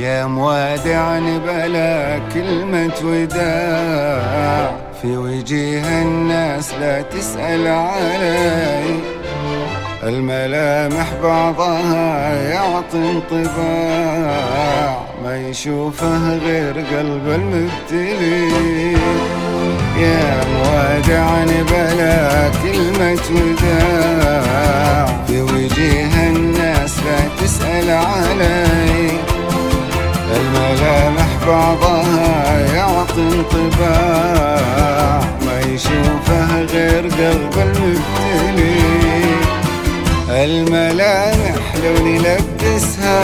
يا موادعني بلا كلمة وداع، في وجيه الناس لا تسأل علي، الملامح بعضها يعطي انطباع ما يشوفه غير قلب المبتلي. يا موادعني بلا كلمة وداع، في وجيه الناس لا تسأل علي، الملامح بعضها يعطي انطباع ما يشوفه غير قلب المبتلي. الملامح لو نلبسها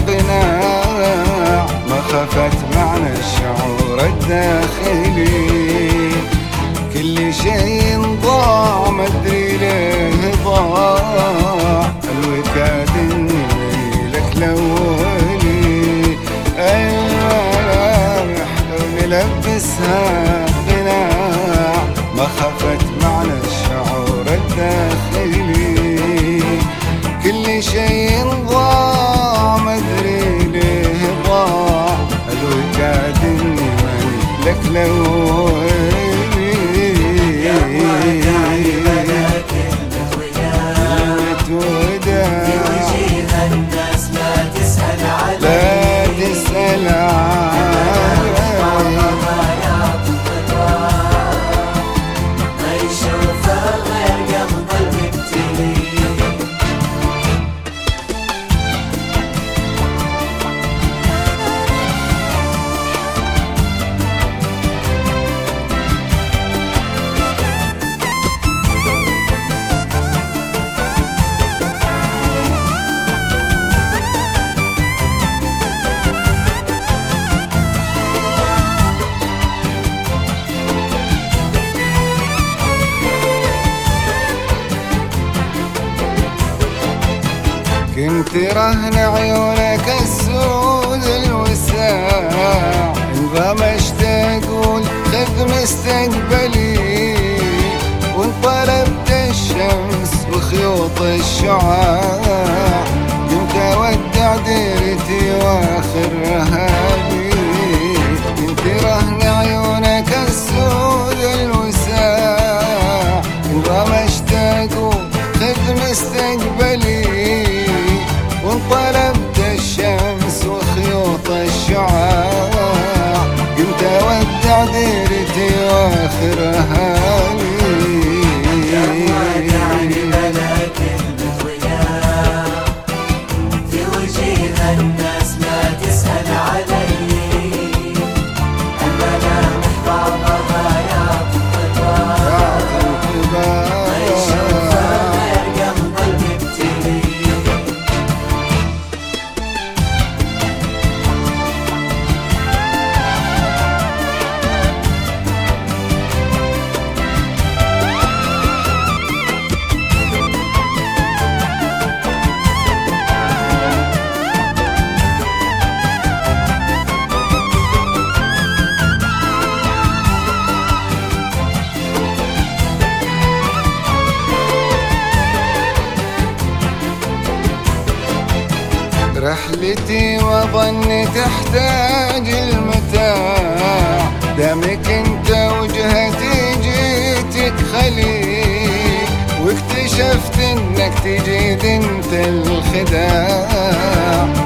قناع ما خفت معنى الشعور الداخلي، كل شيء ضاع ما ادري ليه ضاع، الوكاد اني لك لولي. الملامح لو نلبسها قناع ما خفت معنى الشعور الداخلي، كل شيء ضاع ما ادري ليه ضاع، الوكاد اني ماني لك لولي. كنت رهن عيونك السود الوساع، انغمشت اقول خذ مستقبلي، وانطلبت الشمس وخيوط الشعاع، كنت اودع ديرتي واخر رهابي. كنت رهن عيونك السود الوساع، انغمشت اقول خذ مستقبلي، وانطلبت الشمس وخيوط الشعاع، قمت اودع ديرتي واخر اهالي. يعني بلا كلمة وداع، في وجيه الناس ما تسأل علي، الملامح بعضها يعطي انطباع ما يشوفه غير قلب المبتلي. رحلتي وظني تحتاج المتاع، دامك انت وجهتي جيتك خليك، واكتشفت انك تجيد انت الخداع،